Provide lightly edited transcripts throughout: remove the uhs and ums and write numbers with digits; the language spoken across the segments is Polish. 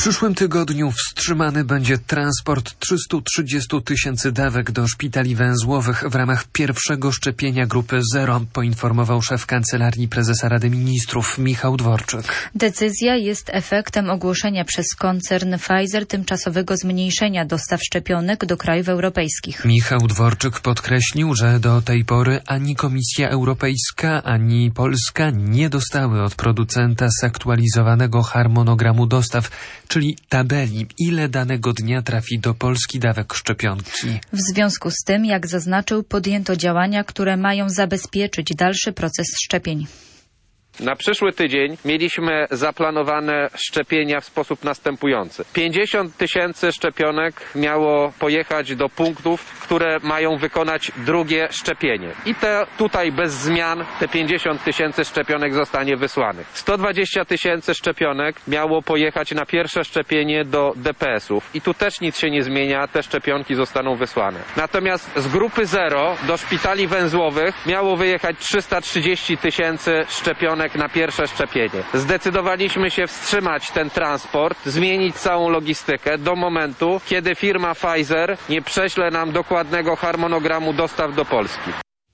przyszłym tygodniu wstrzymany będzie transport 330 000 dawek do szpitali węzłowych w ramach pierwszego szczepienia grupy 0, poinformował szef Kancelarii Prezesa Rady Ministrów Michał Dworczyk. Decyzja jest efektem ogłoszenia przez koncern Pfizer tymczasowego zmniejszenia dostaw szczepionek do krajów europejskich. Michał Dworczyk podkreślił, że do tej pory ani Komisja Europejska, ani Polska nie dostały od producenta zaktualizowanego harmonogramu dostaw, czyli tabeli, ile danego dnia trafi do Polski dawek szczepionki. W związku z tym, jak zaznaczył, podjęto działania, które mają zabezpieczyć dalszy proces szczepień. Na przyszły tydzień mieliśmy zaplanowane szczepienia w sposób następujący. 50 000 szczepionek miało pojechać do punktów, które mają wykonać drugie szczepienie. I tutaj bez zmian te 50 000 szczepionek zostanie wysłanych. 120 000 szczepionek miało pojechać na pierwsze szczepienie do DPS-ów. I tu też nic się nie zmienia, te szczepionki zostaną wysłane. Natomiast z grupy 0 do szpitali węzłowych miało wyjechać 330 000 szczepionek na pierwsze szczepienie. Zdecydowaliśmy się wstrzymać ten transport, zmienić całą logistykę do momentu, kiedy firma Pfizer nie prześle nam dokładnego harmonogramu dostaw do Polski.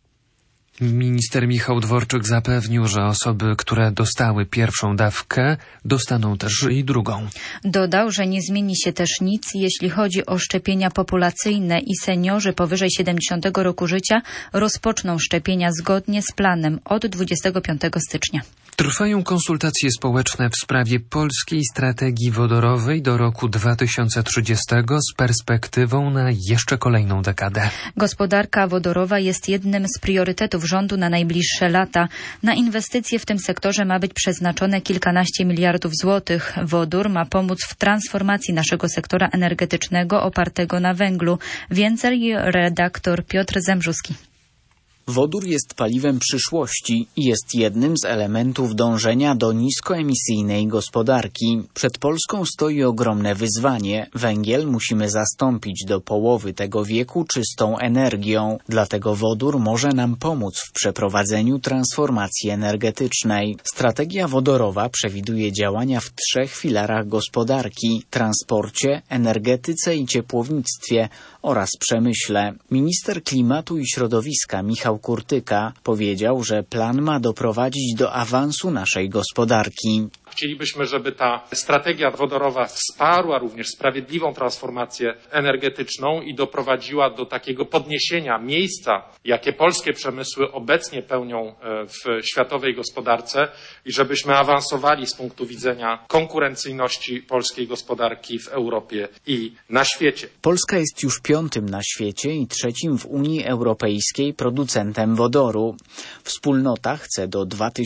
Minister Michał Dworczyk zapewnił, że osoby, które dostały pierwszą dawkę, dostaną też i drugą. Dodał, że nie zmieni się też nic, jeśli chodzi o szczepienia populacyjne i seniorzy powyżej 70 roku życia rozpoczną szczepienia zgodnie z planem od 25 stycznia. Trwają konsultacje społeczne w sprawie polskiej strategii wodorowej do roku 2030 z perspektywą na jeszcze kolejną dekadę. Gospodarka wodorowa jest jednym z priorytetów rządu na najbliższe lata. Na inwestycje w tym sektorze ma być przeznaczone kilkanaście miliardów złotych. Wodór ma pomóc w transformacji naszego sektora energetycznego opartego na węglu. Więcej redaktor Piotr Zembrzuski. Wodór jest paliwem przyszłości i jest jednym z elementów dążenia do niskoemisyjnej gospodarki. Przed Polską stoi ogromne wyzwanie. Węgiel musimy zastąpić do połowy tego wieku czystą energią. Dlatego wodór może nam pomóc w przeprowadzeniu transformacji energetycznej. Strategia wodorowa przewiduje działania w 3 filarach gospodarki: transporcie, energetyce i ciepłownictwie oraz przemyśle. Minister klimatu i środowiska Michał Kurtyka powiedział, że plan ma doprowadzić do awansu naszej gospodarki. Chcielibyśmy, żeby ta strategia wodorowa wsparła również sprawiedliwą transformację energetyczną i doprowadziła do takiego podniesienia miejsca, jakie polskie przemysły obecnie pełnią w światowej gospodarce i żebyśmy awansowali z punktu widzenia konkurencyjności polskiej gospodarki w Europie i na świecie. Polska jest już 5. na świecie i 3. w Unii Europejskiej producentem wodoru. Wspólnota chce do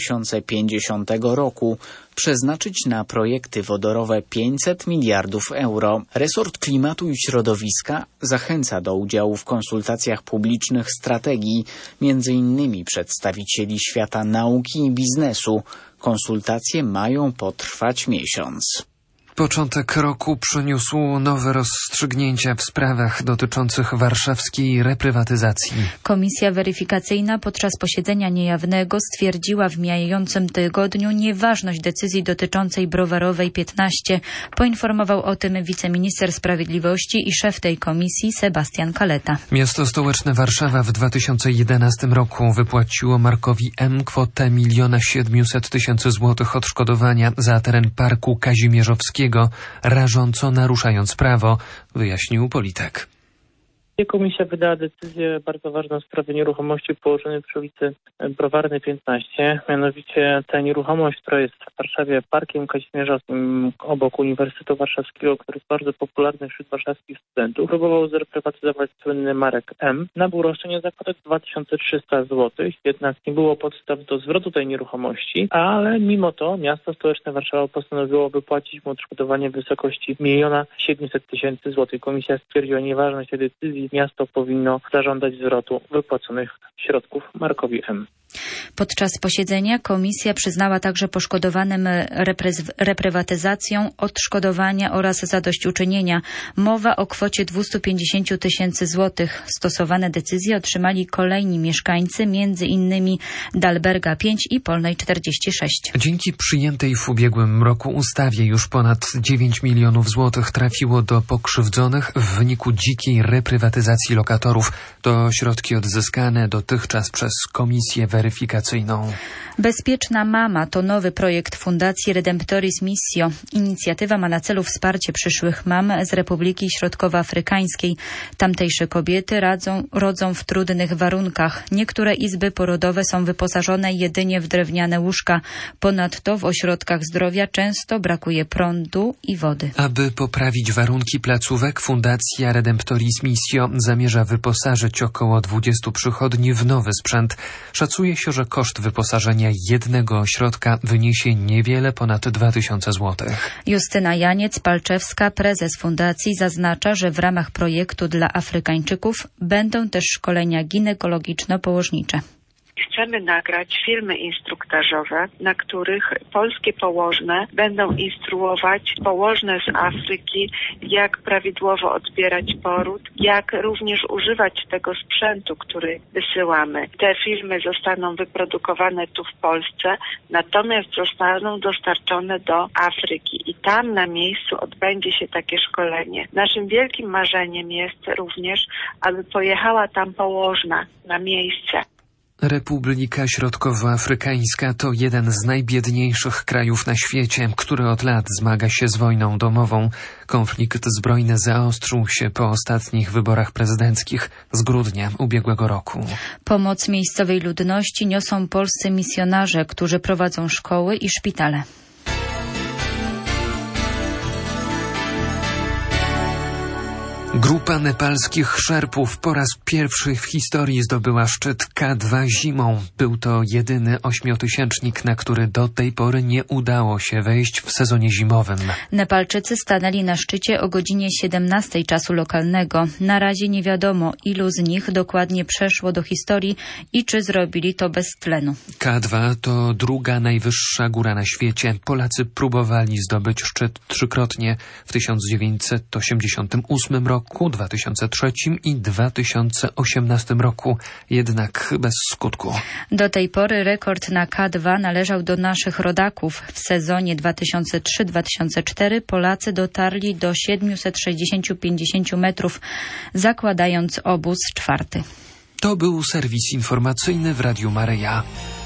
2050 roku przeznaczyć na projekty wodorowe 500 miliardów euro. Resort Klimatu i Środowiska zachęca do udziału w konsultacjach publicznych strategii, między innymi przedstawicieli świata nauki i biznesu. Konsultacje mają potrwać miesiąc. Początek roku przyniósł nowe rozstrzygnięcia w sprawach dotyczących warszawskiej reprywatyzacji. Komisja weryfikacyjna podczas posiedzenia niejawnego stwierdziła w mijającym tygodniu nieważność decyzji dotyczącej Browarowej 15. Poinformował o tym wiceminister sprawiedliwości i szef tej komisji Sebastian Kaleta. Miasto stołeczne Warszawa w 2011 roku wypłaciło Markowi M. kwotę 1 700 000 złotych odszkodowania za teren Parku Kazimierzowskiego, rażąco naruszając prawo, wyjaśnił polityk. Komisja wydała decyzję bardzo ważną w sprawie nieruchomości położonej przy ulicy Browarnej 15. Mianowicie ta nieruchomość, która jest w Warszawie Parkiem Kazimierzowskim obok Uniwersytetu Warszawskiego, który jest bardzo popularny wśród warszawskich studentów, próbował zreprywatyzować słynny Marek M. Nabył roszczenie za kwotę 2300 zł, jednak nie było podstaw do zwrotu tej nieruchomości, ale mimo to miasto stołeczne Warszawa postanowiło wypłacić mu odszkodowanie w wysokości 1 700 000 zł. Komisja stwierdziła nieważność tej decyzji. Miasto powinno zażądać zwrotu wypłaconych środków Markowi M. Podczas posiedzenia komisja przyznała także poszkodowanym reprywatyzacją odszkodowania oraz zadośćuczynienia. Mowa o kwocie 250 tysięcy złotych. Stosowane decyzje otrzymali kolejni mieszkańcy, m.in. Dalberga 5 i Polnej 46. Dzięki przyjętej w ubiegłym roku ustawie już ponad 9 milionów złotych trafiło do pokrzywdzonych w wyniku dzikiej reprywatyzacji lokatorów. To środki odzyskane dotychczas przez komisję weryfikacyjną. Bezpieczna mama to nowy projekt Fundacji Redemptoris Missio. Inicjatywa ma na celu wsparcie przyszłych mam z Republiki Środkowoafrykańskiej. Tamtejsze kobiety rodzą w trudnych warunkach. Niektóre izby porodowe są wyposażone jedynie w drewniane łóżka. Ponadto w ośrodkach zdrowia często brakuje prądu i wody. Aby poprawić warunki placówek, Fundacja Redemptoris Missio zamierza wyposażyć około 20 przychodni w nowy sprzęt. Szacuje się, że koszt wyposażenia jednego ośrodka wyniesie niewiele ponad 2000 zł. Justyna Janiec-Palczewska, prezes fundacji, zaznacza, że w ramach projektu dla Afrykańczyków będą też szkolenia ginekologiczno-położnicze. Chcemy nagrać filmy instruktażowe, na których polskie położne będą instruować położne z Afryki, jak prawidłowo odbierać poród, jak również używać tego sprzętu, który wysyłamy. Te filmy zostaną wyprodukowane tu w Polsce, natomiast zostaną dostarczone do Afryki i tam na miejscu odbędzie się takie szkolenie. Naszym wielkim marzeniem jest również, aby pojechała tam położna na miejsce. Republika Środkowoafrykańska to jeden z najbiedniejszych krajów na świecie, który od lat zmaga się z wojną domową. Konflikt zbrojny zaostrzył się po ostatnich wyborach prezydenckich z grudnia ubiegłego roku. Pomoc miejscowej ludności niosą polscy misjonarze, którzy prowadzą szkoły i szpitale. Grupa nepalskich szerpów po raz pierwszy w historii zdobyła szczyt K2 zimą. Był to jedyny 8-tysięcznik, na który do tej pory nie udało się wejść w sezonie zimowym. Nepalczycy stanęli na szczycie o godzinie 17 czasu lokalnego. Na razie nie wiadomo, ilu z nich dokładnie przeszło do historii i czy zrobili to bez tlenu. K2 to druga najwyższa góra na świecie. Polacy próbowali zdobyć szczyt trzykrotnie w 1988 roku, 2003 i 2018 roku, jednak bez skutku. Do tej pory rekord na K2 należał do naszych rodaków. W sezonie 2003-2004 Polacy dotarli do 760-50 metrów, zakładając obóz czwarty. To był serwis informacyjny w Radiu Maryja.